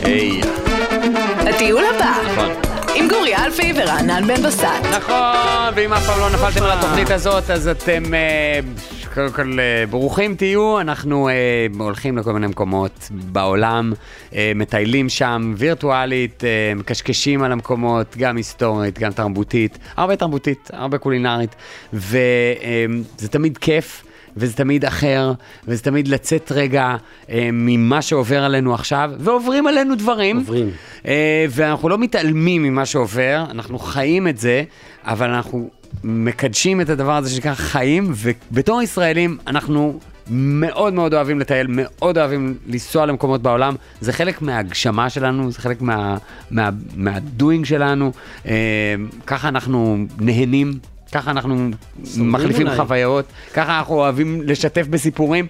היי. הטיול הבא. נכון. עם גורי אלפי ורענן בן בסט. נכון, ואם אף פעם לא נפלתם על התוכנית הזאת, אז אתם קודם כל ברוכים תהיו. אנחנו הולכים לכל מיני מקומות בעולם, מטיילים שם וירטואלית, מקשקשים על המקומות, גם היסטורית, גם תרבותית, הרבה קולינרית, וזה תמיד כיף. וזה תמיד אחר, וזה תמיד לצאת רגע ממה שעובר עלינו עכשיו, ועוברים עלינו דברים. ואנחנו לא מתעלמים ממה שעובר, אנחנו חיים את זה, אבל אנחנו מקדשים את הדבר הזה שנקרא חיים, ובתור ישראלים אנחנו מאוד מאוד אוהבים לטייל, מאוד אוהבים לנסוע למקומות בעולם, זה חלק מההגשמה שלנו, זה חלק מהדוינג שלנו, ככה אנחנו נהנים, ככה אנחנו מחליפים חוויות, ככה אנחנו אוהבים לשתף בסיפורים,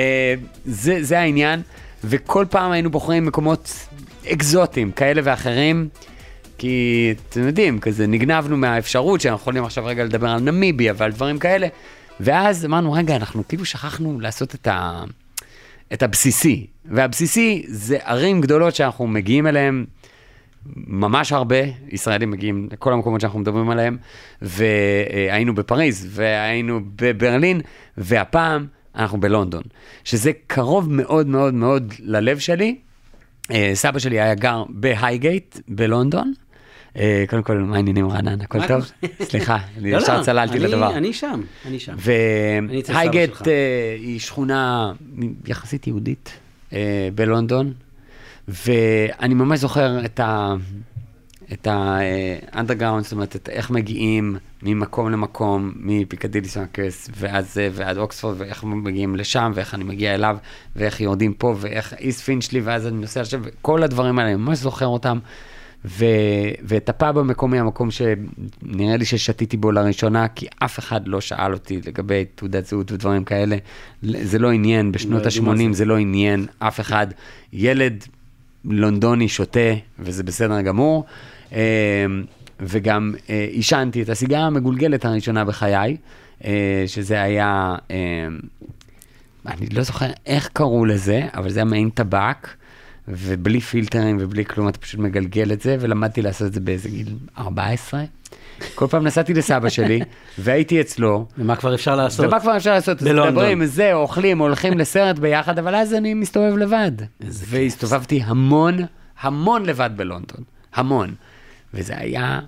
זה העניין, וכל פעם היינו בוחרים מקומות אקזוטיים, כאלה ואחרים, כי אתם יודעים, כזה נגנבנו מהאפשרות שאנחנו יכולים עכשיו רגע לדבר על נמיביה ועל דברים כאלה, ואז אמרנו, רגע, אנחנו כאילו שכחנו לעשות את הבסיסי, והבסיסי זה ערים גדולות שאנחנו מגיעים אליהם, ממש הרבה ישראלים מגיעים לכל המקומות שאנחנו מדברים עליהם, והיינו בפריז, והיינו בברלין, והפעם אנחנו בלונדון, שזה קרוב מאוד מאוד מאוד ללב שלי. סבא שלי היה גר בהייגייט בלונדון, קודם כל, מה העניינים רענן? הכל טוב? סליחה, ישר צללתי לדבר. אני שם. והייגייט היא שכונה יחסית יהודית בלונדון, ואני ממש זוכר את האנדרגראונד, זאת אומרת, איך מגיעים ממקום למקום, מפיקדילי סרקס ועד אוקספורד, ואיך מגיעים לשם, ואיך אני מגיע אליו, ואיך יורדים פה, ואיך איסט פינצ'לי, ואז אני נוסע לשם, וכל הדברים האלה, אני ממש זוכר אותם, ואת הפאב המקומי, המקום שנראה לי ששתיתי בו לראשונה, כי אף אחד לא שאל אותי לגבי תעודת זהות ודברים כאלה, זה לא עניין, בשנות ה-80 זה לא עניין, אף אחד, ילד לונדוני שותה, וזה בסדר גמור, וגם עישנתי את הסיגרה המגולגלת הראשונה בחיי, שזה היה, אני לא זוכר איך קראו לזה, אבל זה היה מעין טבק, ובלי פילטרים ובלי כלום, אתה פשוט מגלגל את זה, ולמדתי לעשות את זה באיזה גיל 14. כל פעם נסעתי לסבא שלי, והייתי אצלו. ומה כבר אפשר לעשות? מדברים, זה, אוכלים, הולכים לסרט ביחד, אבל אז אני מסתובב לבד. והסתובבתי המון לבד בלונדון. המון. וזה היה,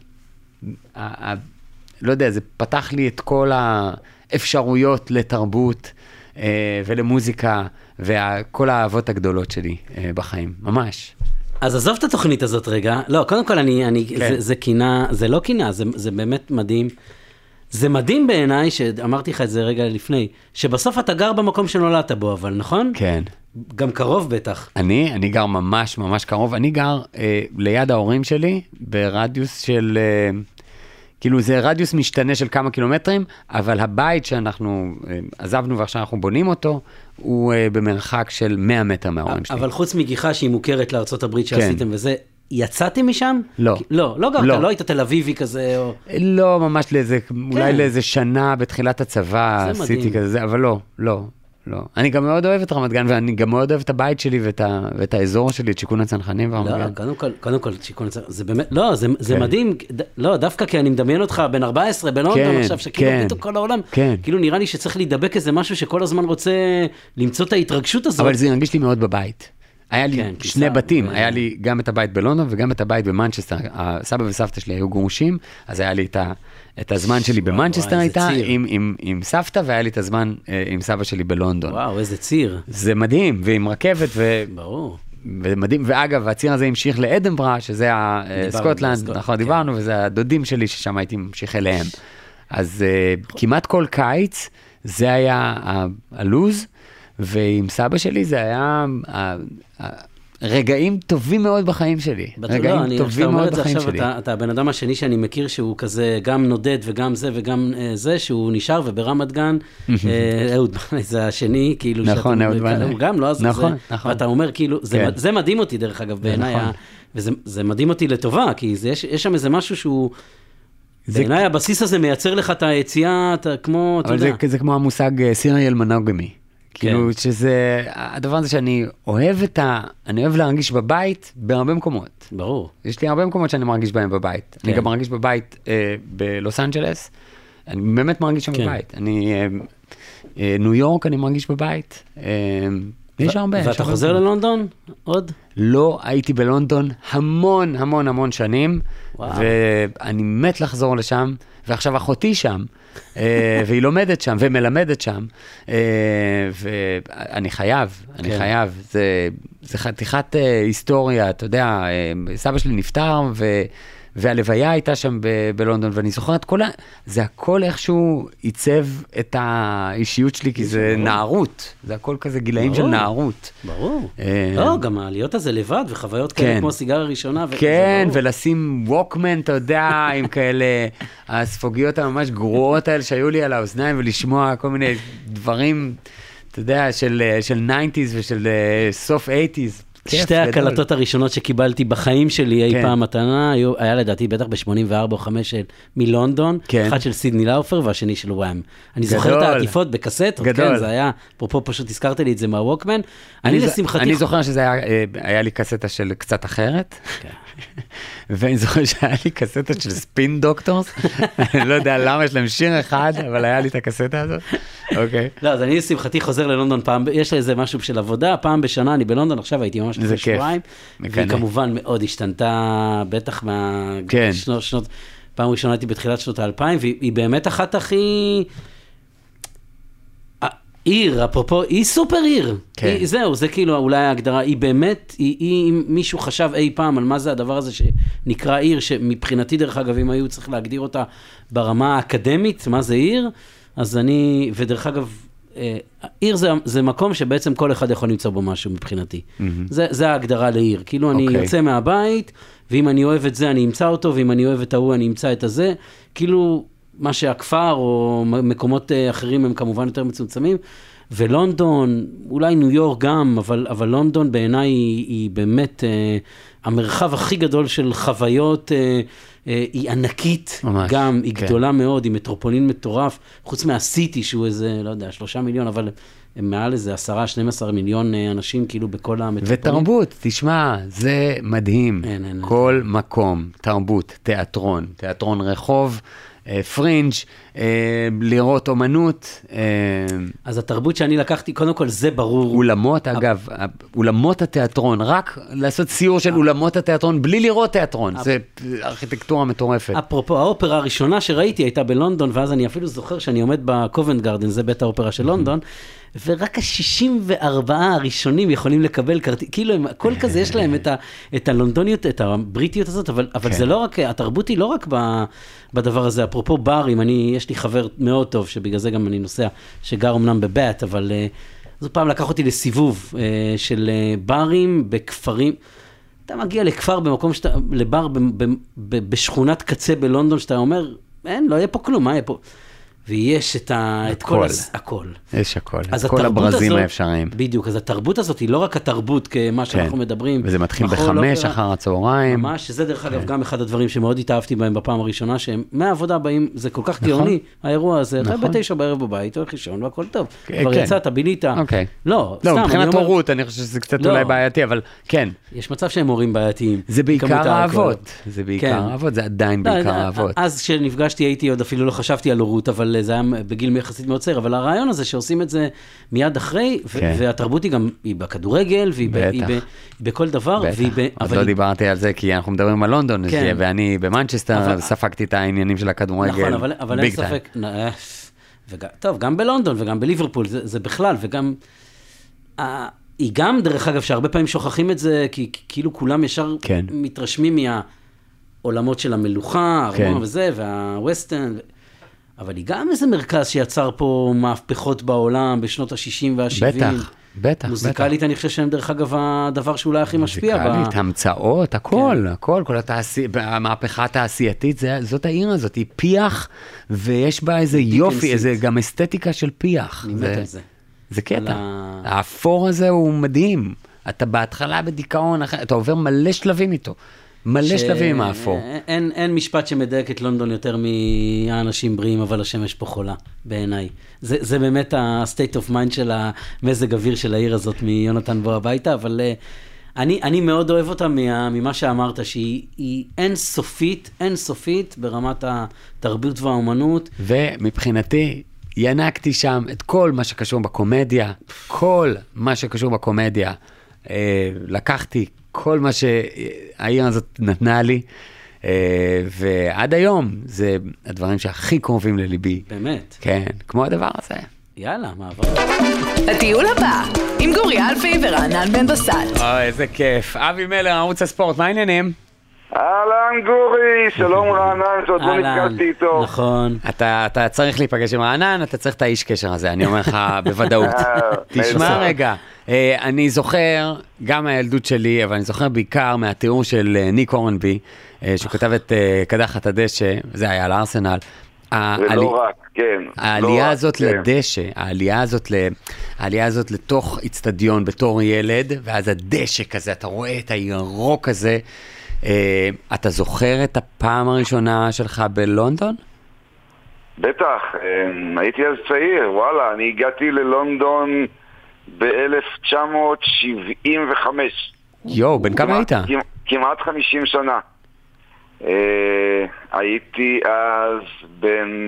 לא יודע, זה פתח לי את כל האפשרויות לתרבות ולמוזיקה, וכל האהבות הגדולות שלי בחיים. ממש. אז עזוב את התוכנית הזאת רגע. לא, קודם כל זה קינה, זה לא קינה, זה באמת מדהים. זה מדהים בעיניי, שאמרתי לך את זה רגע לפני, שבסוף אתה גר במקום שנולדת בו, אבל נכון? כן. גם קרוב בטח. אני גר ממש קרוב. אני גר ליד ההורים שלי, ברדיוס של, כאילו זה רדיוס משתנה של כמה קילומטרים, אבל הבית שאנחנו עזבנו ועכשיו אנחנו בונים אותו, הוא במרחק של 100 מטר מההורים שלי. אבל חוץ מגיחה שהיא מוכרת לארצות הברית שעשיתם וזה, יצאתם משם? לא. לא גרת, לא היית תל אביבי כזה או... לא, ממש לאיזה, אולי לאיזה שנה בתחילת הצבא עשיתי כזה, אבל לא. אני גם מאוד אוהב את רמת גן, ואני גם מאוד אוהב את הבית שלי ואת האזור שלי, את שיכון הצנחנים ורמת גן. לא, קודם כל, שיכון הצנחנים, זה באמת, לא, זה מדהים, לא, דווקא כי אני מדמיין אותך בן 14, בלונדון עכשיו, שכאילו פתאום כל העולם, כאילו נראה לי שצריך להידבק איזה משהו שכל הזמן רוצה למצוא את ההתרגשות הזאת. אבל זה הרגיש לי מאוד בבית. היה לי שני בתים, היה לי גם את הבית בלונדון וגם את הבית במנצ'סטר. הסבא וסבתא שלי היו גרושים, אז היה לי את הזמן שלי במנצ'סטר איתה עם סבתא, והיה לי את הזמן עם סבא שלי בלונדון. וואו, איזה ציר. זה מדהים, ועם רכבת, ברור. ומדהים, ואגב, הציר הזה המשיך לאדנברה, שזה סקוטלנד, נכון, דיברנו, וזה הדודים שלי ששם הייתי ממשיך אליהם. אז כמעט כל קיץ, זה היה הלוז, ועם סבא שלי זה היה רגעים טובים מאוד בחיים שלי. רגעים טובים מאוד בחיים שלי. אתה הבן אדם השני שאני מכיר שהוא כזה גם נודד וגם זה וגם זה, שהוא נשאר וברמת גן, אהוד בנאי זה השני, כאילו נכון, אהוד בנאי. הוא גם לא, אז נכון. ואתה אומר כאילו, זה מדהים אותי דרך אגב בעיניי, וזה מדהים אותי לטובה, כי יש שם איזה משהו שהוא, בעיניי הבסיס הזה מייצר לך את היציאה, כמו, אתה יודע. אבל זה כמו המושג סיריאל מונוגמי. כאילו שזה, הדבר הזה שאני אוהב אני אוהב להרגיש בבית בהרבה מקומות. ברור. יש לי הרבה מקומות שאני מרגיש בהם בבית. אני גם מרגיש בבית בלוס אנג'לס, אני באמת מרגיש שם בבית. ניו יורק אני מרגיש בבית. יש הרבה. ואתה חוזר ללונדון עוד? לא הייתי בלונדון המון המון המון שנים, ואני מת לחזור לשם, ועכשיו אחותי שם, והיא לומדת שם ומלמדת שם, ואני חייב, זה חתיכת היסטוריה, אתה יודע, סבא שלי נפטר, והלוויה הייתה שם בלונדון, ואני זוכרת, זה הכל איכשהו עיצב את האישיות שלי, כי זה נערות, זה הכל כזה גילאים של נערות. ברור. לא, גם העליות הזה לבד, וחוויות כאלה כמו סיגריה ראשונה. כן, ולשים ווקמן, אתה יודע, עם כאלה, הספוגיות הממש גרועות האלה שהיו לי על האוזניים, ולשמוע כל מיני דברים, אתה יודע, של 90s ושל סוף 80s. שתי הקלטות הראשונות שקיבלתי בחיים שלי אי פעם מתנה, היה לדעתי בטח ב-84 או 5 מלונדון, אחד של סידני לאופר והשני של וואם. אני זוכר את העטיפות בקסטות, כן, זה היה, אפרופו פשוט הזכרת לי את זה מהווקמן. אני זוכר שזה היה לי קסטה של קצת אחרת, ואני זוכר שהיה לי קסטה של ספין דוקטורס, אני לא יודע למה יש להם שיר אחד, אבל היה לי את הקסטה הזאת. אוקיי. לא, אז אני לשמחתי חוזר ללונדון פעם, יש לי איזה משהו של עבודה, פעם בשנה אני בלונדון, עכשיו הייתי ממש לפני שבועיים, והיא כמובן מאוד השתנתה, בטח מהשנות, פעם ראשונה הייתי בתחילת שנות ה-2000, והיא באמת אחת הכי, עיר, אפרופו, היא סופר עיר, זהו, זה כאילו אולי ההגדרה, היא באמת, אם מישהו חשב אי פעם על מה זה הדבר הזה שנקרא עיר, שמבחינתי דרך אגב, אם היו צריך להגדיר אותה ברמה האקדמית, מה זה עיר, אז ודרך אגב, עיר זה מקום שבעצם כל אחד יכול למצוא בו משהו מבחינתי. זה ההגדרה לעיר. כאילו אני יוצא מהבית, ואם אני אוהב את זה, אני אמצא אותו, ואם אני אוהב את ההוא, אני אמצא את הזה. כאילו, מה שהכפר או מקומות אחרים הם כמובן יותר מצומצמים. ולונדון, אולי ניו יורק גם, אבל לונדון בעיניי היא באמת המרחב הכי גדול של חוויות, היא ענקית, ממש, גם היא גדולה מאוד, היא מטרופולין מטורף, חוץ מהסיטי שהוא איזה, לא יודע, 3 מיליון, אבל הם מעל איזה 10-12 מיליון אנשים כאילו בכל המטרופולין. ותרבות, תשמע, זה מדהים. כל מקום, תרבות, תיאטרון רחוב, פרינג', לראות אומנות. אז התרבות שאני לקחתי, קודם כל זה ברור. אולמות, אגב, אולמות התיאטרון, רק לעשות סיור של אולמות התיאטרון, בלי לראות תיאטרון, זה ארכיטקטורה מטורפת. אפרופו, האופרה הראשונה שראיתי הייתה בלונדון, ואז אני אפילו זוכר שאני עומד בקובנט גרדן, זה בית האופרה של לונדון, ורק ה-64 הראשונים יכולים לקבל כרטיס, כאילו הכל כזה יש להם את הלונדוניות, את הבריטיות הזאת, אבל זה לא רק, התרבות היא לא רק בדבר הזה, אפרופו ברים, יש לי חבר מאוד טוב, שבגלל זה גם אני נוסע, שגר אמנם בבית, אבל זו פעם לקח אותי לסיבוב של ברים בכפרים, אתה מגיע לכפר במקום לבר בשכונת קצה בלונדון, שאתה אומר, לא יהיה פה כלום, מה יהיה פה? ויש את כל הכל. יש הכל, כל הברזים האפשריים. בדיוק, אז התרבות הזאת היא לא רק התרבות כמה שאנחנו מדברים. וזה מתחיל ב5 אחר הצהריים. ממש, שזה דרך אגב גם אחד הדברים שמאוד התאהבתי בהם בפעם הראשונה, שהם מהעבודה באים, זה כל כך גאוני, האירוע הזה, אתה ב9 בערב בבית, הולך לישון והכל טוב. כבר יצאת, בילית. לא, מבחינת הורות, אני חושב שזה קצת אולי בעייתי, אבל כן. יש מצב שהם הורים בעייתיים. זה בעיקר האבות. זה בעיקר האבות, זה עדיין בעיקר האבות. אז כשנפגשתי הייתי עוד אפילו לא חשבתי על הורות, אבל זה היה בגיל יחסית מאוד צעיר, אבל הרעיון הזה שעושים את זה מיד אחרי, והתרבות היא גם, היא בכדורגל, והיא בכל דבר, עוד לא דיברתי על זה, כי אנחנו מדברים על לונדון, ואני במנצ'סטר ספגתי את העניינים של הכדורגל. נכון, אבל אין ספק, טוב, גם בלונדון וגם בליברפול, זה בכלל, וגם, היא גם, דרך אגב, שהרבה פעמים שוכחים את זה, כי כאילו כולם ישר מתרשמים מהעולמות של המלוכה, הרמה וזה, והווסטרן, אבל היא גם איזה מרכז שיצר פה מהפכות בעולם בשנות ה-60 וה-70. בטח. מוזיקלית אני חושב שהם דרך אגב הדבר שאולי הכי משפיע. מוזיקלית, המצאות, הכל, כל המהפכה התעשייתית, זאת העיר הזאת, היא פיח, ויש בה איזה יופי, איזה גם אסתטיקה של פיח. אני מת על זה. זה קטע. האפור הזה הוא מדהים. אתה בהתחלה בדיכאון, אתה עובר מלא שלבים איתו. מלא שלבים האפור. אין משפט שמדייק את לונדון יותר מהאנשים בריאים, אבל השמש פה חולה, בעיניי. זה באמת ה-state of mind של המזג אוויר של העיר הזאת מיונתן בוא הביתה, אבל אני מאוד אוהב אותה ממה שאמרת, שהיא אינסופית ברמת התרבות והאומנות. ומבחינתי, ינקתי שם את כל מה שקשור בקומדיה, כל מה שקשור בקומדיה, לקחתי כל מה שהעיר הזאת נתנה לי, ועד היום זה הדברים שהכי קרובים לליבי. באמת? כן, כמו הדבר הזה. יאללה, מעבר. הטיול הבא, עם גורי אלפי ורענן בן בסט. איזה כיף. אבי מלר, ערוץ הספורט, מה העניינים? אהלן גורי, שלום רענן, שעוד לא נפגשתי איתו. נכון. אתה צריך להיפגש עם רענן, אתה צריך את האיש קשר הזה, אני אומר לך בוודאות. תשמע רגע, אני זוכר, גם מהילדות שלי, אבל אני זוכר בעיקר מהתיאור של ניק אורנבי, שהוא כתב את קדחת הדשא, זה היה על ארסנל. ולא רק, כן. העלייה הזאת לדשא, העלייה הזאת לתוך אצטדיון בתור ילד, ואז הדשא כזה, אתה רואה את הירוק הזה, אתה זוכר את הפעם הראשונה שלך בלונדון? בטח, הייתי אז צעיר, וואלה, אני הגעתי ללונדון ב-1975. יו, בן כמה היית? כמעט 50 שנה. הייתי אז בן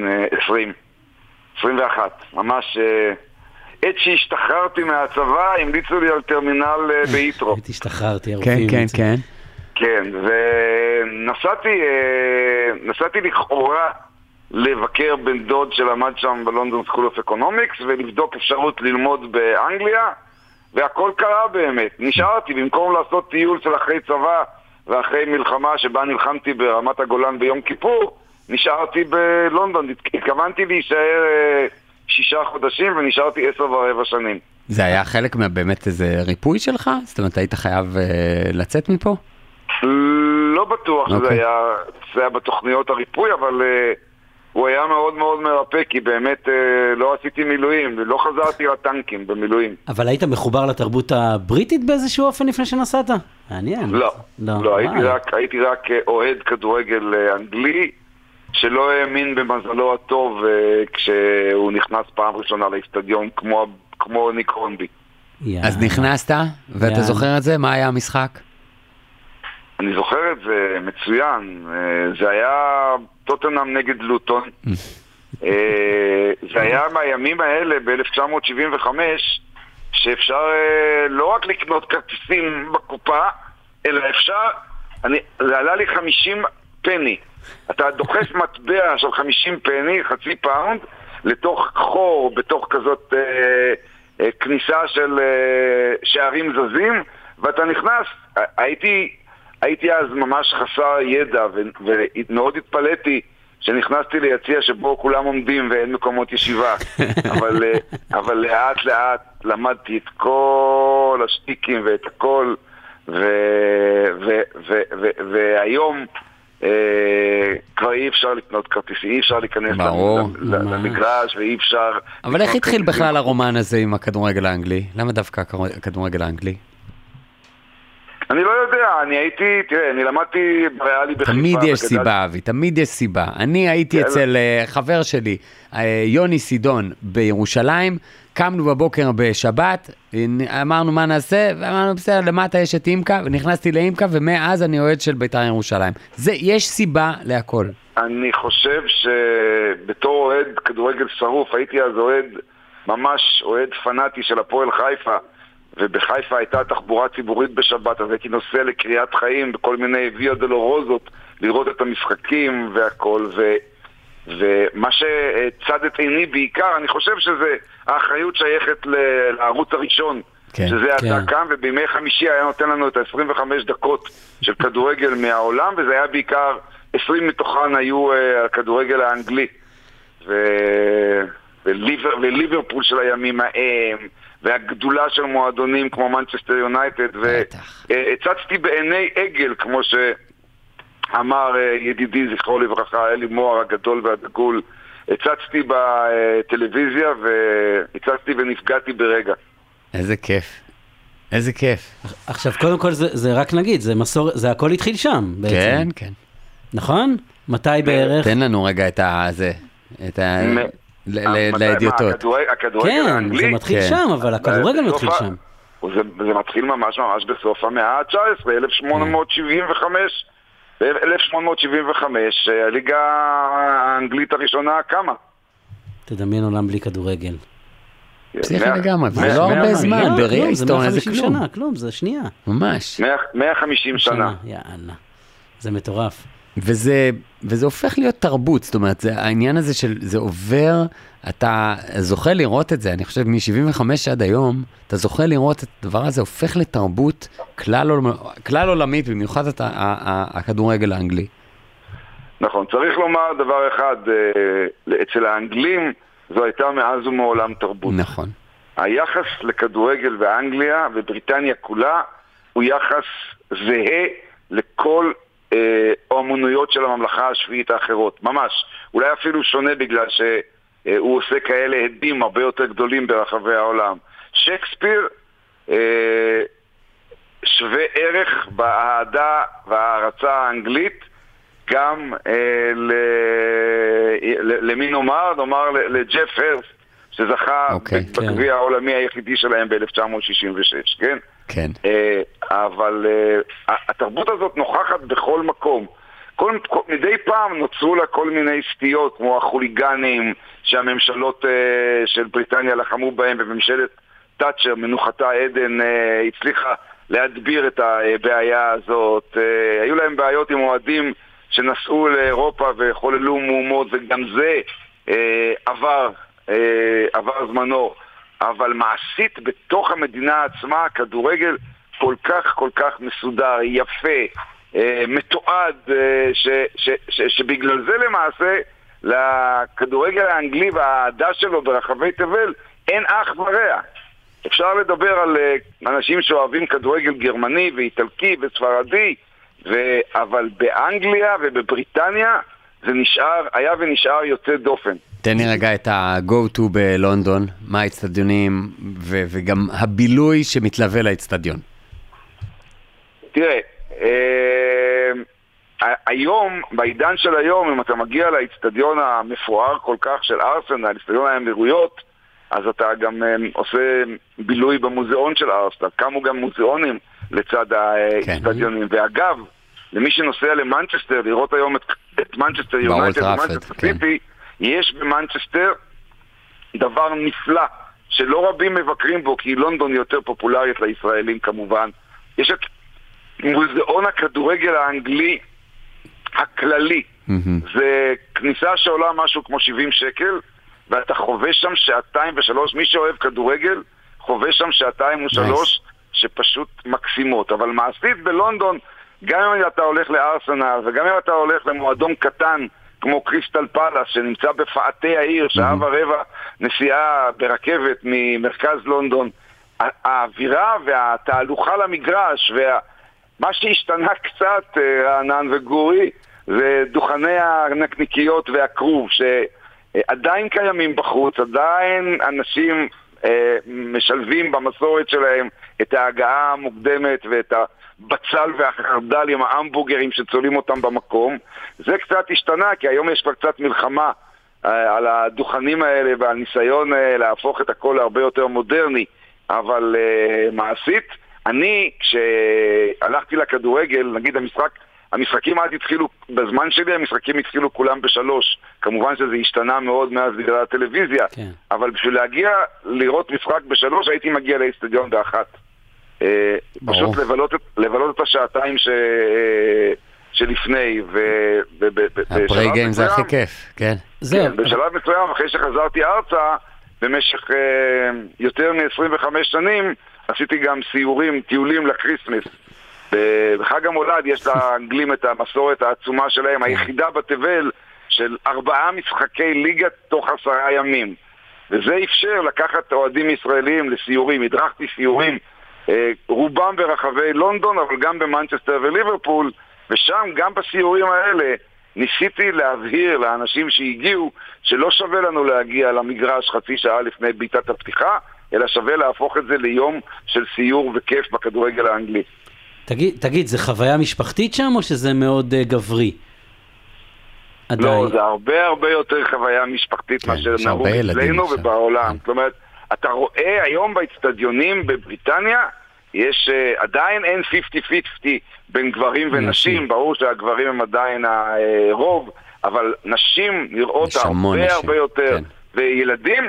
21, ממש עת שהשתחררתי מהצבא, המליצו לי על טרמינל ביתרו. הייתי השתחררתי, כן, כן, כן. כן, ונסעתי לכאורה לבקר בן דוד שלמד שם בלונדון סקול אוף אקונומיקס ולבדוק אפשרות ללמוד באנגליה, והכל קרה באמת. נשארתי, במקום לעשות טיול של אחרי צבא ואחרי מלחמה שבה נלחמתי ברמת הגולן ביום כיפור, נשארתי בלונדון. התכוונתי להישאר 6 חודשים ונשארתי 10.25 שנים. זה היה חלק באמת איזה ריפוי שלך? זאת אומרת, היית חייב לצאת מפה? לא בטוח שזה היה בתוכניות הריפוי, אבל הוא היה מאוד מאוד מרפא, כי באמת לא עשיתי מילואים, ולא חזרתי לטנקים במילואים. אבל היית מחובר לתרבות הבריטית באיזשהו אופן לפני שנסעת? מעניין. לא, הייתי רק אוהד כדורגל אנגלי, שלא האמין במזלו הטוב כשהוא נכנס פעם ראשונה לאצטדיון כמו ניק אורנבי. אז נכנסת, ואתה זוכר את זה? מה היה המשחק? אני זוכר את זה מצוין. זה היה טוטנהאם נגד לוטון. זה היה מהימים האלה ב-1975 שאפשר לא רק לקנות כרטיסים בקופה, אלא אפשר, זה עלה לי 50 פני. אתה דוחף מטבע של 50 פני, חצי פאונד, לתוך חור, בתוך כזאת כניסה של שערים זזים, ואתה נכנס. הייתי אז ממש חסר ידע, ומאוד התפלאתי שנכנסתי ליציע שבו כולם עומדים ואין מקומות ישיבה. אבל לאט לאט למדתי את כל השטיקים ואת הכל, והיום כבר אי אפשר לקנות כרטיסים, אי אפשר להיכנס למגרש ואי אפשר... אבל איך התחיל בכלל הרומן הזה עם הכדורגל האנגלי? למה דווקא הכדורגל האנגלי? אני לא יודע, אני למדתי בריאלי בחיפה. תמיד יש סיבה, אבי, תמיד יש סיבה. אני הייתי אצל חבר שלי, יוני סידון, בירושלים, קמנו בבוקר בשבת, אמרנו מה נעשה, ואמרנו בסדר, למטה יש את אימקה, ונכנסתי לאימקה, ומאז אני אוהד של בית"ר ירושלים. יש סיבה להכל. אני חושב שבתור אוהד כדורגל שרוף, הייתי אז ממש אוהד פנאטי של הפועל חיפה, ובחיפה הייתה תחבורה ציבורית בשבת, אז הייתי נוסע לקריאת חיים בכל מיני ויה דולורוזות, לראות את המשחקים והכל, ומה שצד את עיני בעיקר, אני חושב שזה האחריות שייכת לערוץ הראשון, שזה אתה קם, ובימי חמישי היה נותן לנו את 25 דקות של כדורגל מהעולם, וזה היה בעיקר 20 מתוכן היו הכדורגל האנגלי, וליברפול של הימים ההם, והגדולה של מועדונים כמו מנצ'סטר יונייטד, והצצתי בעיני עגל, כמו שאמר ידידי זכרו לברכה, אלי מוהר הגדול והדגול, הצצתי בטלוויזיה והצצתי ונפגעתי ברגע. איזה כיף. איזה כיף. עכשיו, קודם כל, זה רק נגיד, זה הכל התחיל שם, בעצם. כן, כן. נכון? מתי בערך? תן לנו רגע את זה, לאדיוטות. הכדורגל כן, האנגלי? זה מתחיל שם, אבל הכדורגל מתחיל שם. זה מתחיל ממש בסוף המאה ה-19, 1875. ב-1875 הליגה האנגלית הראשונה קמה. תדמיין עולם בלי כדורגל. פסיכי לגמרי, זה לא הרבה זמן, בראי ההיסטוריה זה כלום. זה 150 שנה, כלום, זה שנייה. ממש. 150 שנה. יאללה, זה מטורף. וזה הופך להיות תרבות, זאת אומרת, העניין הזה זה עובר, אתה זוכה לראות את זה, אני חושב מ-75 עד היום, אתה זוכה לראות את הדבר הזה, הופך לתרבות כלל עולמית, במיוחד הכדורגל האנגלי. נכון, צריך לומר דבר אחד, אצל האנגלים זו הייתה מאז ומעולם תרבות. נכון. היחס לכדורגל באנגליה ובריטניה כולה, הוא יחס זהה לכל האמנויות של הממלכה השביעית האחרות, ממש. אולי אפילו שונה בגלל שהוא עושה כאלה עדים הרבה יותר גדולים ברחבי העולם. שייקספיר שווה ערך באהדה וההערצה האנגלית, גם למי נאמר לג'ף הרסט, שזכה בגביע העולמי היחידי שלהם ב-1966, כן? כן. אבל התרבות הזאת נוכחת בכל מקום. מדי פעם נוצרו לה כל מיני סטיות, כמו החוליגנים שהממשלות של בריטניה לחמו בהם, וממשלת תאצ'ר, מנוחתה עדן, הצליחה להדביר את הבעיה הזאת. היו להם בעיות עם אוהדים שנסעו לאירופה וחוללו מהומות, וגם זה עבר זמנו. אבל מעשית בתוך המדינה עצמה, הכדורגל כל כך מסודר, יפה, מתועד, שבגלל זה למעשה לכדורגל האנגלי והעדה שלו ברחבי תבל אין אח ורע. אפשר לדבר על אנשים שאוהבים כדורגל גרמני ואיטלקי וספרדי, אבל באנגליה ובבריטניה זה היה ונשאר יוצא דופן. תן לי רגע את ה-go-to בלונדון, מה האצטדיונים וגם הבילוי שמתלווה לאצטדיון. תראה, היום, בעידן של היום, אם אתה מגיע לאצטדיון המפואר כל כך של ארסנל, אצטדיון האמירויות, אז אתה גם עושה בילוי במוזיאון של ארסנל. קמו גם מוזיאונים לצד האצטדיונים. ואגב, למי שנוסע למנצ'סטר, לראות היום את מנצ'סטר יונייטד ומנצ'סטר סיטי, יש במנצ'סטר דבר נפלא שלא רבים מבקרים בו, כי לונדון יותר פופולרית לישראלים כמובן. יש את מוזיאון הכדורגל האנגלי הכללי. זה כניסה שעולה משהו כמו 70 שקל, ואתה חווה שם 2 ו3, מי שאוהב כדורגל חווה שם 2 ו3 שפשוט מקסימות. אבל מעשית בלונדון, גם אם אתה הולך לארסנל וגם אם אתה הולך למועדון קטן כמו קריסטל פלאס שנמצא בפאתי העיר, שעה ורבע נסיעה ברכבת ממרכז לונדון, האווירה והתהלוכה למגרש ומה שהשתנה קצת, רענן וגורי, זה דוכני הנקניקיות והכרוב שעדיין קיימים בחוץ, עדיין אנשים משלבים במסורת שלהם את ההגעה המוקדמת ואת הבצל והחרדל עם ההמבורגרים שצולים אותם במקום. זה קצת השתנה, כי היום יש כבר קצת מלחמה על הדוכנים האלה ועל ניסיון להפוך את הכל להרבה יותר מודרני, אבל מעשית, אני כשהלכתי לכדורגל, נגיד המשחקים אז התחילו, בזמן שלי המשחקים התחילו כולם ב3, כמובן שזה השתנה מאוד מאז בגלל הטלוויזיה, כן. אבל בשביל להגיע לראות משחק ב3 הייתי מגיע לאצטדיון ב1. פשוט לבלות את השעתיים שלפני, הפרי גיים זה הכי כיף, כן. בשלב מסוים, אחרי שחזרתי ארצה, במשך יותר מ-25 שנים, עשיתי גם טיולים לקריסמס. בחג המולד יש לאנגלים את המסורת העצומה שלהם, היחידה בתבל של 4 משחקי ליגה תוך 10 ימים. וזה אפשר לקחת אוהדים ישראלים לסיורים, הדרכתי סיורים, רובם ברחבי לונדון, אבל גם במנצ'סטר וליברפול, ושם גם בסיורים האלה ניסיתי להבהיר לאנשים שהגיעו שלא שווה לנו להגיע למגרש חצי שעה לפני ביתת הפתיחה, אלא שווה להפוך את זה ליום של סיור וכיף בכדורגל האנגלי. תגיד, זה חוויה משפחתית שם או שזה מאוד גברי? לא, זה הרבה יותר חוויה משפחתית מאשר נהוג אצלנו ובעולם. זאת אומרת, אתה רואה היום באצטדיונים בבריטניה, יש עדיין אין 50-50 בין גברים ונשים, ברור שהגברים הם עדיין הרוב, אבל נשים נראות הרבה יותר. וילדים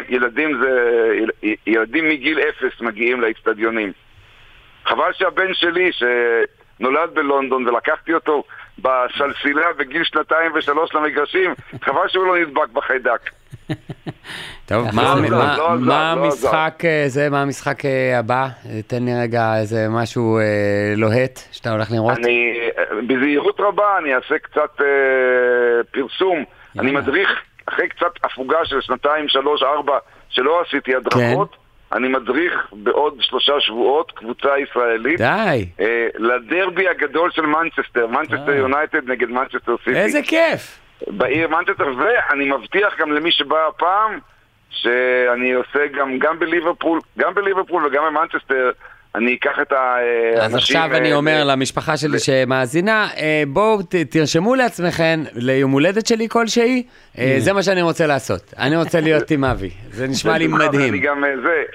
מגיל 0 מגיעים לאצטדיונים. חבל שהבן שלי שנולד בלונדון ולקחתי אותו בסלסילה בגיל 2 ו3 למגרשים, חבל שהוא לא נדבק בחיידק. טוב, מה המשחק הבא? תן לי רגע איזה משהו לוהט שאתה הולך לראות. בזהירות רבה אני אעשה קצת פרסום. אני מדריך אחרי קצת הפוגה של 2, 3, 4 שלא עשיתי הדרכות. אני מדריך בעוד 3 שבועות קבוצה ישראלית. די. לדרבי הגדול של מנצ'סטר. מנצ'סטר יונייטד נגד מנצ'סטר סיטי. איזה כיף. בעיר מנצ'סטר, ואני מבטיח גם למי שבא הפעם, שאני עושה גם בליברפול וגם במנצ'סטר, אני אקח את האנשים... אז עכשיו אני אומר למשפחה שלי שמאזינה, בואו תרשמו לעצמכם ליום הולדת שלי כלשהי, זה מה שאני רוצה לעשות. אני רוצה להיות עם אבי. זה נשמע לי מדהים. אני גם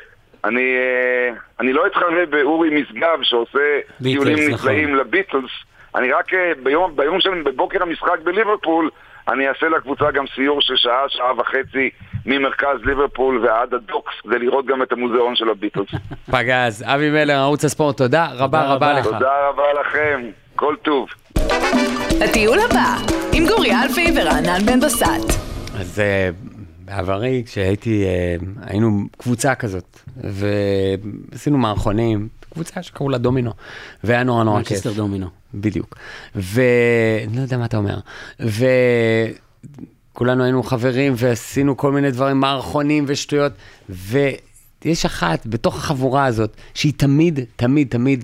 אני לא אתחרה באורי משגב שעושה טיולים נפלאים לביטלס. אני רק ביום של בבוקר המשחק בליברפול, אני אעשה לקבוצה גם סיור של שעה וחצי ממרכז ליברפול ועד הדוקס, כדי לראות גם את המוזיאון של הביטלס. פגז, אבי מלר, ערוץ הספורט, תודה רבה לך. תודה רבה לכם, כל טוב. הטיול הבא, עם גורי אלפי ורענן בן בסט. אז בעברי, היינו קבוצה כזאת, ועשינו מערכונים, קבוצה שקראו לה דומינו, והיה נורא כיף. מנצ'סטר דומינו. בדיוק. לא יודע מה אתה אומר. וכולנו היינו חברים ועשינו כל מיני דברים, מערכונים ושטויות, ויש אחת בתוך החבורה הזאת, שהיא תמיד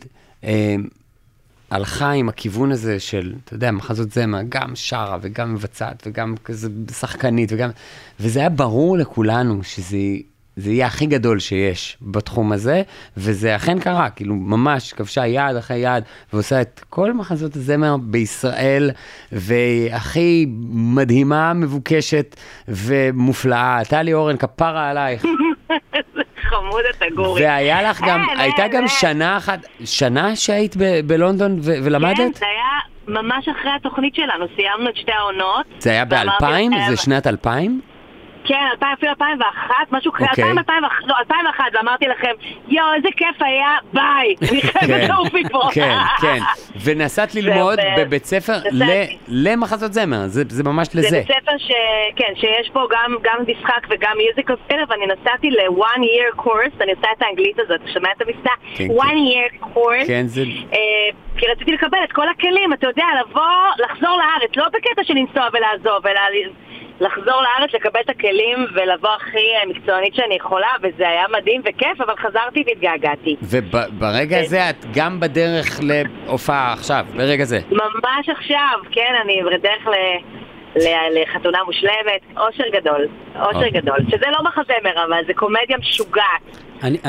הלכה עם הכיוון הזה של, אתה יודע, מחזות זמר, גם שרה וגם מבצעת וגם כזה שחקנית, וזה היה ברור לכולנו שזה יהיה הכי גדול שיש בתחום הזה, וזה אכן קרה, כאילו ממש כבשה יד אחרי יד, ועושה את כל מחזות הזמר בישראל, והכי מדהימה, מבוקשת ומופלאה. טלי אורן, כפרה עלייך. חמוד אתה גורי. והיה לך גם, הייתה גם שנה שהיית בלונדון ולמדת? כן, זה היה ממש אחרי התוכנית שלנו, סיימנו את 2 העונות. זה היה ב-2000? זה שנת 2000? כן, 2001, משהו כזה, 2001, ואמרתי לכם, איזה כיף היה, ביי, אני חייבת לעוף מפה. כן, ונסעת ללמוד בבית ספר למחזות זמר, זה ממש לזה. זה בית ספר שיש פה גם משחק וגם מיוזיקל סטייל, ואני נסעתי ל-one year course, אני עושה את האנגלית הזאת, שומע את המבטא? one year course, כי רציתי לקבל את כל הכלים, אתה יודע, לחזור לארץ, לא בקטע של לנסוע ולעזוב, אלא לחזור לארץ, לקבל את הכלים ולבוא הכי מקצוענית שאני יכולה, וזה היה מדהים וכיף, אבל חזרתי והתגעגעתי. וברגע הזה את גם בדרך להופעה עכשיו, ברגע זה? ממש עכשיו, כן, אני בדרך לחתונה מושלמת, אושר גדול, שזה לא מחזמר, אבל זה קומדיה משוגעת.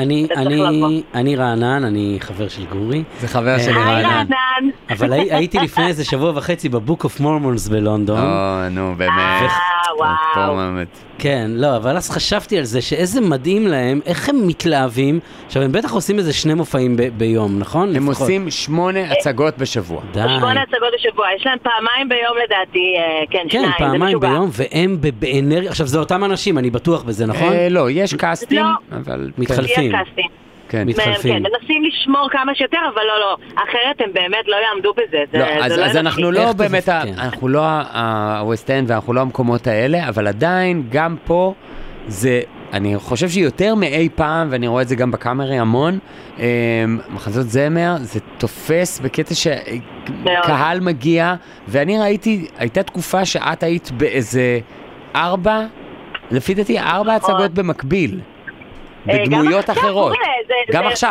אני רענן, אני חבר של גורי. זה חבר שלי רענן. אבל הייתי לפני איזה שבוע וחצי בבוק אוף מורמונס בלונדון. נו, באמת. וואו. כן, לא, אבל אז חשבתי על זה, שאיזה מדהים להם, איך הם מתלהבים. עכשיו, הם בטח עושים איזה 2 מופעים ביום, נכון? הם עושים 8 הצגות בשבוע. 8 הצגות בשבוע, יש להם 2 ביום לדעתי, כן, 2, כן, 2 ביום, והם באנרגיה, עכשיו זה אותם אנשים, אני בטוח בזה, נכון? לא, יש קאסטים, אבל מתחלפים. כן, מנסים לשמור כמה שיותר, אבל לא, אחרת הם באמת לא יעמדו בזה. אז אנחנו לא באמת, אנחנו לא הווסט-אנד ואנחנו לא המקומות האלה, אבל עדיין גם פה זה, אני חושב שיותר מאי פעם, ואני רואה את זה גם בקאמרי המון, מחזות זמר, זה תופס בקטע שקהל מגיע, ואני ראיתי, הייתה תקופה שאת היית באיזה 4, לפי דעתי 4 הצגות במקביל. בדמויות אחרות. גם עכשיו.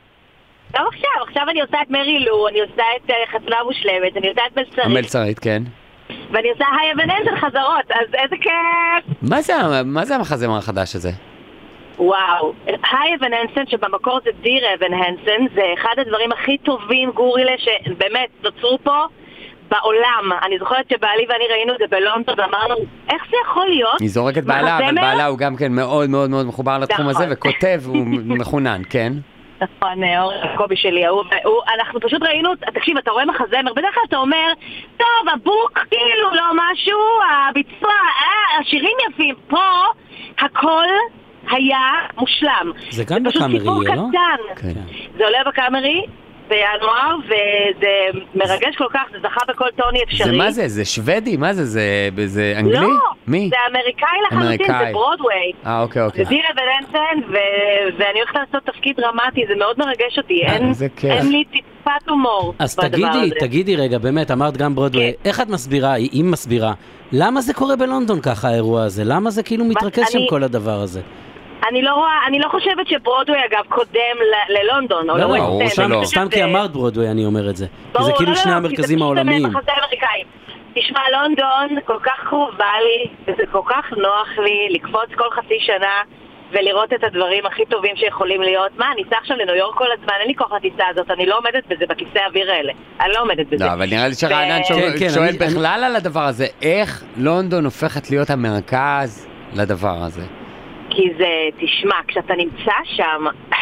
עכשיו אני עושה את מרי לו, אני עושה את חתונה מושלמת, אני עושה את מלצרית. המלצרית, כן. ואני עושה היבנן של חזרות, אז איזה כיף. מה זה המחזמר החדש הזה? וואו, היי אבן הנסן, שבמקור זה דיר אבן הנסן, זה אחד הדברים הכי טובים, גורילה, שבאמת נוצרו פה בעולם. אני זוכרת שבעלי ואני ראינו את זה בלונדון, ואמרנו, איך זה יכול להיות? היא זורקת בעלה, אבל בעלה הוא גם כן מאוד מאוד מאוד מחובר לתחום הזה, וכותב, הוא מחונן, כן? נכון, אור קובי שלי, אנחנו פשוט ראינו, תקשיב, אתה רואה מחזמר, בדרך כלל אתה אומר, טוב, הבוק, כאילו, לא משהו, הביצוע, השירים יפים, פה הכל היה מושלם. זה גם בקאמרי, לא? כן. זה עולה בקאמרי בינואר, וזה מרגש כל כך, זה זכה בכל טוני אפשרי. זה מה זה? זה שוודי? מה זה? זה אנגלי? לא, מי? זה אמריקאי לחלוטין, זה ברודווי. אוקיי. זה דיר אבן הנסן, ואני הולכת לעשות תפקיד דרמטי, זה מאוד מרגש אותי, אין לי טיפת הומור. אז תגידי רגע, באמת, אמרת גם ברודווי, איך את מסבירה, אם מסבירה, למה זה קורה בלונדון ככה האירוע הזה? למה זה כאילו מתרכז שם כל הדבר הזה? אני לא חושבת שברודווי אגב קודם ללונדון או לווסט אנד. סתם כי אמרת ברודווי אני אומר את זה. כי זה כאילו שני המרכזים העולמיים. תשמע, לונדון כל כך קרובה לי, וזה כל כך נוח לי לקפוץ כל חצי שנה ולראות את הדברים הכי טובים שיכולים להיות. מה, אני אצא עכשיו לניו יורק כל הזמן, אין לי כוח לטיסה הזאת, אני לא עומדת בזה בכיסא האוויר האלה. אני לא עומדת בזה. לא, אבל נראה לי שרענן שואל בכלל על הדבר הזה, איך לונדון הופכת להיות המרכז לדבר הזה? כי זה, תשמע, כשאתה נמצא שם,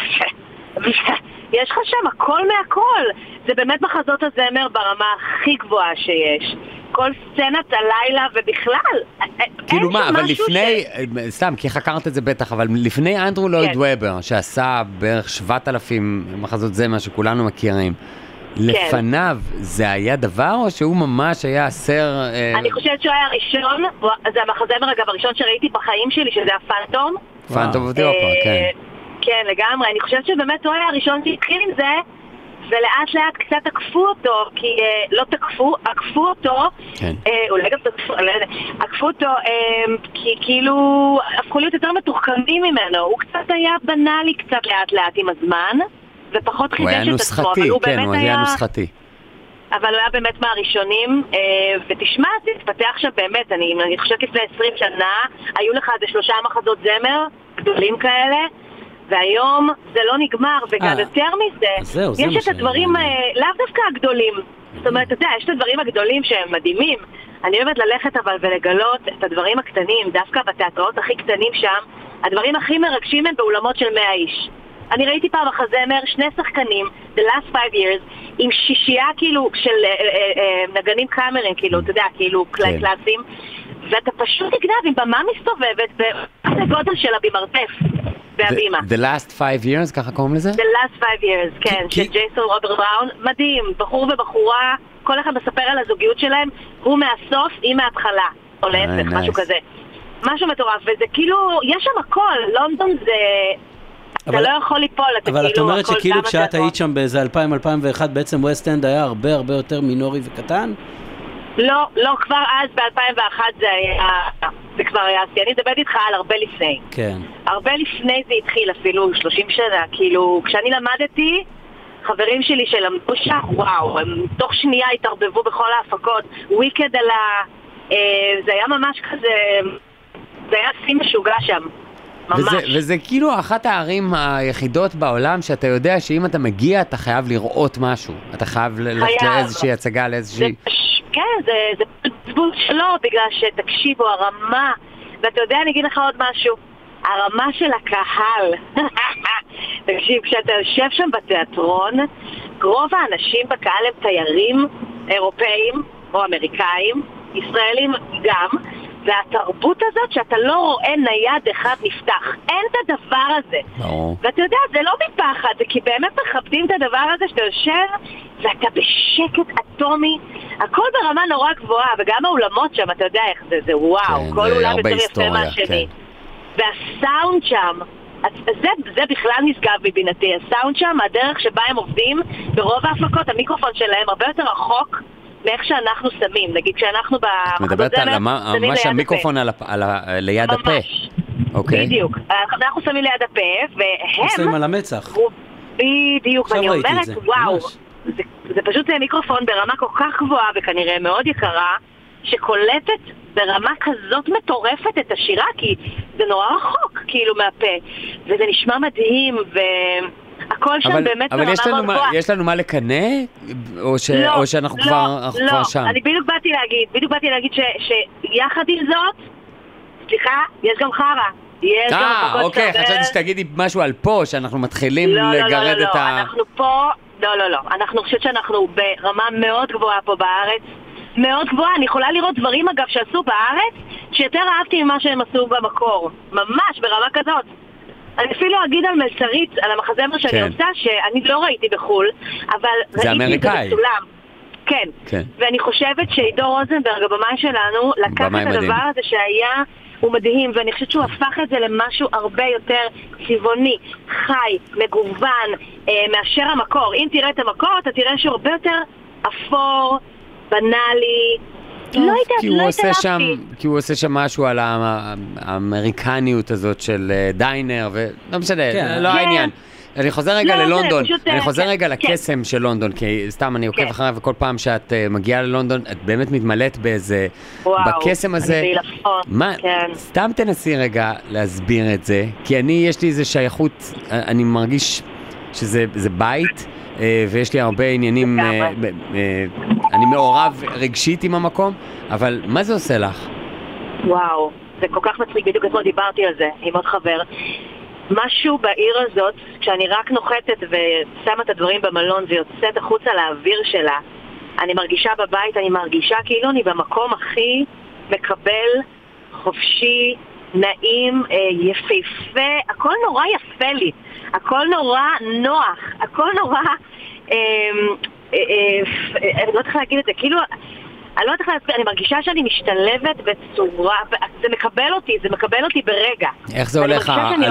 יש לך שם הכל מהכל. זה באמת מחזות הזמר ברמה הכי גבוהה שיש. כל סצנת הלילה ובכלל. כאילו מה, אבל לפני, סתם, כי חקרת את זה בטח, אבל לפני אנדרו לויד וובר, שעשה בערך 7,000 מחזות זמר שכולנו מכירים, לפניו זה היה דבר או שהוא ממש היה סר... אני חושבת שהוא היה הראשון, זה המחזמר אגב הראשון שראיתי בחיים שלי, שזה הפנטום. פנטום אוף דה אופרה, כן. כן, לגמרי. אני חושבת שבאמת הוא היה הראשון שהתחיל עם זה, ולאט לאט קצת עקפו אותו, כי לא עקפו אותו, אולי גם עקפו אותו, כי כאילו הפכו להיות יותר מתוחכמים ממנו. הוא קצת היה בנאלי קצת לאט לאט עם הזמן, ופחות חידש את עצמו, אבל הוא באמת היה נוסחתי. אבל הוא היה באמת מהראשונים, ותשמע, זה התפתח עכשיו באמת, אני חושבת לפני 20 שנה, היו לך איזה 3 מחזות זמר, גדולים כאלה, והיום זה לא נגמר, וגם יותר מזה, יש את הדברים, לאו דווקא הגדולים, זאת אומרת, אתה יודע, יש את הדברים הגדולים שהם מדהימים, אני אוהבת ללכת אבל ולגלות את הדברים הקטנים, דווקא בתיאטראות הכי קטנים שם, הדברים הכי מרגשים הם באולמות של 100 איש. אני ראיתי פעם מחזמר, 2 שחקנים, The Last 5 Years, עם 6 כאילו של נגנים קאמרים, כאילו, אתה יודע, כאילו קלאסים, ואתה פשוט תגנב עם במה מסתובבת בגודל של הבימרתף, בהבימה. The Last 5 Years, ככה קוראים לזה? The Last 5 Years, כן, של ג'ייסון רוברט בראון, מדהים, בחור ובחורה, כל אחד מספר על הזוגיות שלהם, הוא מהסוף, היא מההתחלה, או להפך, משהו כזה. משהו מטורף, וזה כאילו, יש שם הכל, לונדון זה... אתה לא יכול ליפול, אתה כאילו... אבל את אומרת שכאילו כשאת היית שם באיזה 2000-2001, בעצם ווסט אנד היה הרבה יותר מינורי וקטן? לא, כבר אז ב-2001 זה כבר היה, אני מדברת איתך על הרבה לפני. כן. הרבה לפני זה התחיל אפילו 30 שנה, כאילו כשאני למדתי, חברים שלי שלמדו שם, וואו, הם תוך שנייה התערבבו בכל ההפקות, וויקד עלה, זה היה ממש כזה, זה היה סים משוגע שם. וזה כאילו אחת הערים היחידות בעולם שאתה יודע שאם אתה מגיע אתה חייב לראות משהו, אתה חייב ללכת לאיזושהי הצגה, לאיזושהי... כן, זה פסבול שלו, בגלל שתקשיבו, הרמה, ואתה יודע, אני אגיד לך עוד משהו, הרמה של הקהל, תקשיב, כשאתה יושב שם בתיאטרון, רוב האנשים בקהל הם תיירים אירופאים או אמריקאים, ישראלים גם, והתרבות הזאת שאתה לא רואה נייד אחד נפתח, אין את הדבר הזה. ואתה יודע, זה לא מפחד, זה כי באמת מכבדים את הדבר הזה שאתה יושב ואתה בשקט אטומי, הכל ברמה נורא גבוהה, וגם האולמות שם, אתה יודע איך זה, זה וואו, כל אולם יותר יפה מהשני. והסאונד שם, זה בכלל נשגב מבינתי, הסאונד שם, הדרך שבה הם עובדים, ברוב ההפקות, המיקרופון שלהם הרבה יותר רחוק, מאיך שאנחנו שמים, נגיד כשאנחנו את מדברת על ממש המיקרופון ליד הפה. אוקיי. בדיוק. אנחנו שמים ליד הפה, והם... שמים על המצח. בדיוק, ואני אומרת, וואו, זה פשוט מיקרופון ברמה כל כך גבוהה, וכנראה מאוד יקרה, שקולטת ברמה כזאת מטורפת את השירה, כי זה נורא רחוק, כאילו מהפה, וזה נשמע מדהים, הכל שם באמת אבל יש לנו מה לקנה? או שאנחנו כבר שם? אני בדיוק באתי להגיד שיחד עם זאת, סליחה, יש גם חרה. אוקיי, חשבתי שתגידי משהו על פה, שאנחנו מתחילים לגרד את ה... אנחנו פה, לא. אנחנו חושבת שאנחנו ברמה מאוד גבוהה פה בארץ. מאוד גבוהה, אני יכולה לראות דברים אגב שעשו בארץ, שיותר אהבתי ממה שהם עשו במקור. ממש, ברמה כזאת. אני אפילו אגיד על מלצרית, על המחזמר שאני עושה, שאני לא ראיתי בחול, אבל ראיתי את זה בסולם. כן. ואני חושבת שעידו רוזנברג, הבמאי שלנו, לקח את הדבר הזה שהיה, הוא מדהים, ואני חושבת שהוא הפך את זה למשהו הרבה יותר צבעוני, חי, מגוון, מאשר המקור. אם תראה את המקור, אתה תראה שהוא הרבה יותר אפור, בנאלי, לא התעלפתי. כי הוא עושה שם משהו על האמריקניות הזאת של דיינר, ולא משנה, לא העניין. אני חוזר רגע ללונדון, אני חוזר רגע לקסם של לונדון, כי סתם אני עוקב אחריו, וכל פעם שאת מגיעה ללונדון, את באמת מתמלאת באיזה, בקסם הזה. סתם תנסי רגע להסביר את זה, כי יש לי איזה שייכות, אני מרגיש שזה בית, ויש לי הרבה עניינים, אני מעורב רגשית עם המקום, אבל מה זה עושה לך? וואו, זה כל כך מצחיק, בדיוק אתמול דיברתי על זה עם עוד חבר. משהו בעיר הזאת, כשאני רק נוחתת ושמה את הדברים במלון ויוצאת החוצה לאוויר שלה, אני מרגישה בבית, אני מרגישה כאילו אני במקום הכי מקבל, חופשי, נעים, יפהפה, הכל נורא יפה לי, הכל נורא נוח, הכל נורא, אני לא צריכה להגיד את זה, כאילו, אני לא צריכה להסביר, אני מרגישה שאני משתלבת בצורה, זה מקבל אותי ברגע. איך זה הולך,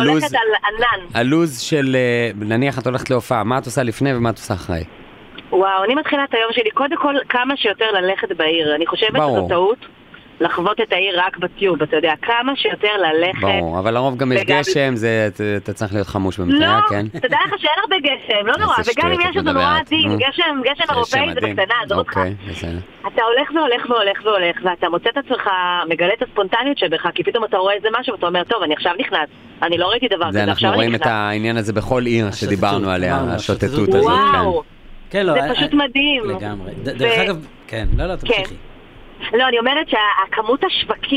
הלוז של, נניח את הולכת להופעה, מה את עושה לפני ומה את עושה אחרי? וואו, אני מתחילה את היום שלי, קודם כל כמה שיותר ללכת בעיר, אני חושבת שזו טעות. לחוות את העיר רק בטיוב, אתה יודע, כמה שיותר ללכת. ברור, אבל לרוב גם יש גשם, אתה צריך להיות חמוש במטרה, כן? לא, תדע לך שאין הרבה גשם, לא נורא, וגם אם יש אותו נורא עדין, גשם אירופאי זה בקטנה, עזוב אותך. אתה הולך, ואתה מוצא את עצמך, מגלה את הספונטניות שבך, כי פתאום אתה רואה איזה משהו, ואתה אומר, טוב, אני עכשיו נכנס, אני לא ראיתי דבר כזה, אנחנו רואים את העניין הזה בכל עיר שדיברנו עליה, השוטטות הזאת, כן. זה פשוט מדהים. לגמרי. דרך אגב, כן, לא, תמשיכי. לא, אני אומרת שהכמות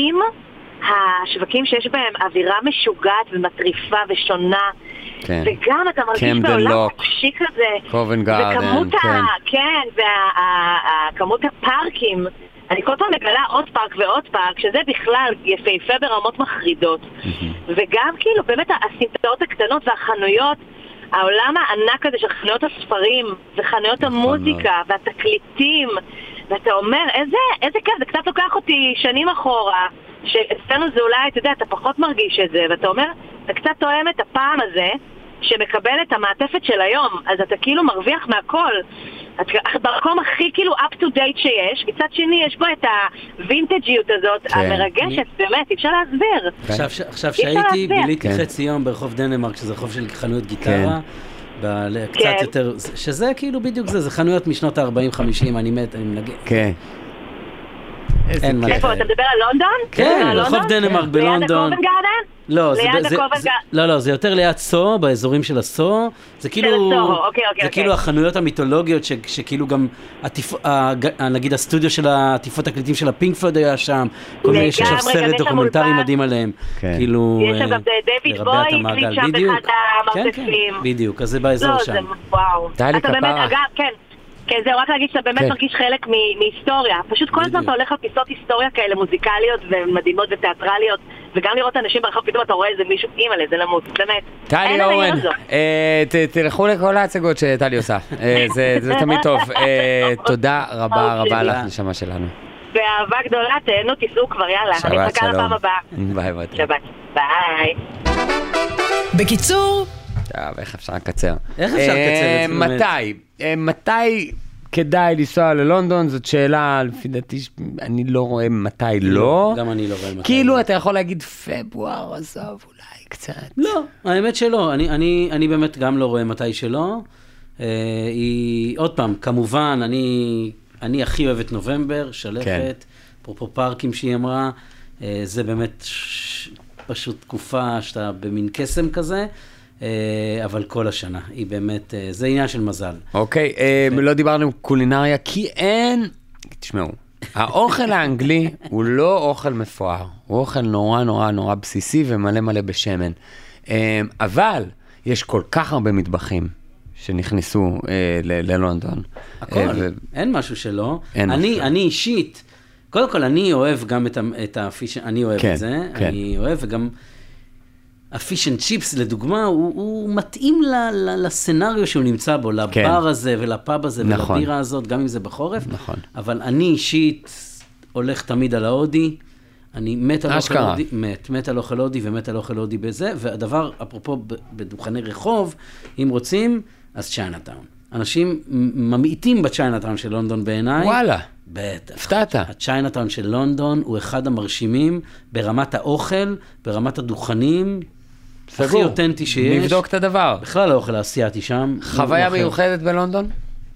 השווקים שיש בהם אווירה משוגעת ומטריפה ושונה, וגם אתה מרגיש בעולם חופשי כזה, קובן גארדן, כן, וכמות הפארקים, אני כל פעם מגלה עוד פארק, שזה בכלל יפהפה ברמות מחרידות, וגם כאילו באמת הסמטאות הקטנות והחנויות, העולם הענק הזה של חנויות הספרים וחנויות המוזיקה והתקליטים, ואתה אומר, איזה כיף, זה קצת לוקח אותי שנים אחורה, שאצלנו זה אולי, אתה יודע, אתה פחות מרגיש את זה, ואתה אומר, אתה קצת תואם את הפעם הזה, שמקבל את המעטפת של היום, אז אתה כאילו מרוויח מהכל, במקום הכי כאילו up to date שיש, מצד שני יש בו את הווינטג'יות הזאת, המרגשת, באמת, אפשר להסביר. עכשיו שהייתי, ביליתי חצי יום ברחוב דנמרק, שזה רחוב של חנויות גיטרה, קצת יותר, שזה כאילו בדיוק זה חנויות משנות ה-40-50, אני מנגן. כן. איפה, אתה מדבר על לונדון? כן, רחוב דנמרק בלונדון. ליד הקובן גארדן? לא, זה יותר ליד סו, באזורים של הסו. זה כאילו החנויות המיתולוגיות, שכאילו גם, נגיד הסטודיו של העטיפות הקליטים של הפינק פלויד היה שם, כל מיני יש עכשיו סרט דוקומנטרי מדהים עליהם. יש שם גם דיוויד בוי, הקליט שם באחד המרתפים. בדיוק, אז זה באזור שם. וואו. אתה באמת, אגב, כן. כן, זהו, רק להגיד שאתה באמת מרגיש חלק מהיסטוריה. פשוט כל הזמן אתה הולך על פיסות היסטוריה כאלה מוזיקליות ומדהימות ותיאטרליות, וגם לראות אנשים ברחוב, פתאום אתה רואה איזה מישהו, אימא'לה, זה למות, באמת. טלי אורן, תלכו לכל ההצגות שטלי עושה, זה תמיד טוב. תודה רבה לך, נשמה שלנו. באהבה גדולה, תהנו, תיסעו כבר, יאללה. אני מחכה לפעם הבאה. ביי. שבת. ביי. בקיצור, איך אפשר לקצר? מתי כדאי לנסוע ללונדון? זאת שאלה, לפי דעתי, אני לא רואה מתי לא. גם אני לא רואה מתי. כאילו אתה יכול להגיד פברואר, עזוב, אולי קצת. לא, האמת שלא. אני באמת גם לא רואה מתי שלא. עוד פעם, כמובן, אני הכי אוהב את נובמבר, שלכת, פרופו פארקים שהיא אמרה, זה באמת פשוט תקופה שאתה במין קסם כזה, אבל כל השנה, היא באמת, זה עניין של מזל. אוקיי, לא דיברנו קולינריה, כי אין, תשמעו, האוכל האנגלי הוא לא אוכל מפואר, הוא אוכל נורא נורא נורא בסיסי ומלא מלא בשמן. אבל יש כל כך הרבה מטבחים שנכנסו ללונדון. הכל, אין משהו שלא. אני אישית, קודם כל אני אוהב גם את הפיש, אני אוהב את זה, אני אוהב וגם הפיש אנד צ'יפס לדוגמה, הוא מתאים לסנריו שהוא נמצא בו, לבר הזה ולפאב הזה ולבירה הזאת, גם אם זה בחורף. נכון. אבל אני אישית הולך תמיד על ההודי, אני מת על אוכל הודי, מת על אוכל הודי ומת על אוכל הודי בזה, והדבר, אפרופו בדוכני רחוב, אם רוצים, אז צ'יינאטאון. אנשים ממעיטים בצ'יינאטאון של לונדון בעיניי. וואלה. בטח. הפתעת. הצ'יינאטאון של לונדון הוא אחד המרשימים ברמת האוכל, ברמת הדוכנים, הכי אותנטי שיש. נבדוק את הדבר. בכלל האוכל האסייתי שם. חוויה מיוחדת בלונדון?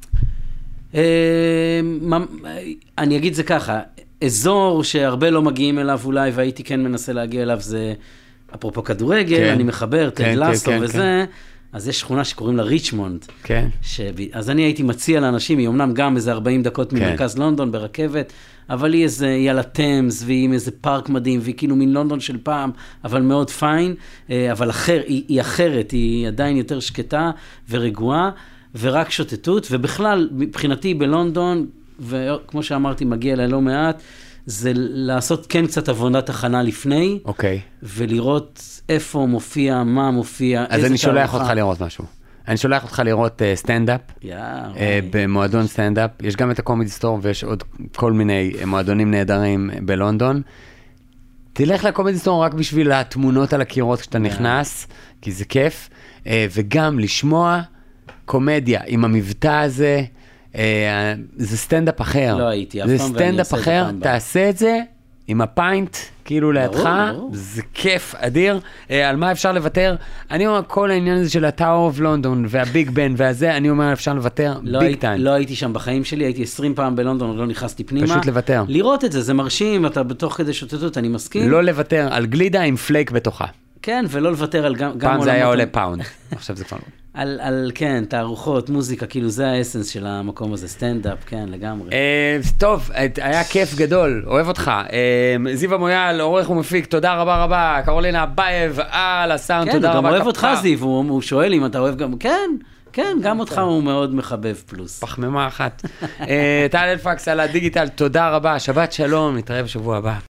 אני אגיד זה ככה, אזור שהרבה לא מגיעים אליו אולי, והייתי כן מנסה להגיע אליו, זה אפרופו כדורגל, אני מחבר, טד לסו וזה, אז יש שכונה שקוראים לה ריצ'מונד. כן. אז אני הייתי מציע לאנשים, היא אמנם גם איזה 40 דקות ממרכז לונדון ברכבת, אבל היא איזה יאללה טמס, והיא עם איזה פארק מדהים, והיא כאילו מין לונדון של פעם, אבל מאוד פיין, אבל היא אחרת, היא עדיין יותר שקטה ורגועה, ורק שוטטות, ובכלל, מבחינתי בלונדון, וכמו שאמרתי, מגיע לה לא מעט, זה לעשות כן קצת עבודת הכנה לפני, ולראות איפה מופיע, מה מופיע, אז אני שולח אותך לראות משהו. אני שולח אותך לראות סטנדאפ, במועדון סטנדאפ. יש גם את הקומידי סטור, ויש עוד כל מיני מועדונים נהדרים בלונדון. תלך לקומידי סטור רק בשביל התמונות על הקירות כשאתה נכנס, כי זה כיף, וגם לשמוע קומדיה עם המבטא הזה, זה סטנדאפ אחר. לא הייתי אף זה פעם, סטנדאפ אחר, תעשה את זה עם הפיינט, כאילו לידך, זה כיף אדיר. על מה אפשר לוותר? אני אומר, כל העניין הזה של הטאור אוף לונדון והביג בן והזה, אני אומר, אפשר לוותר ביג טיים. לא הייתי שם בחיים שלי, הייתי 20 פעם בלונדון, לא נכנסתי פנימה. פשוט לוותר. לראות את זה, זה מרשים, אתה בתוך כדי שוטטות, אני מסכים. לא לוותר על גלידה עם פלייק בתוכה. כן, ולא לוותר על גם פעם זה היה עולה פאונד, עכשיו זה כבר לא. כן, תערוכות, מוזיקה, כאילו זה האסנס של המקום הזה, סטנדאפ, כן, לגמרי. טוב, היה כיף גדול, אוהב אותך. זיו המויאל, עורך ומפיק, תודה רבה רבה. קרולינה אבייב על הסאונד, תודה רבה. כן, הוא גם אוהב אותך זיו, הוא שואל אם אתה אוהב גם, כן, גם אותך הוא מאוד מחבב פלוס. פחמימה אחת. טל אלפקס על הדיגיטל, תודה רבה, שבת שלום, נתראה בשבוע הבא.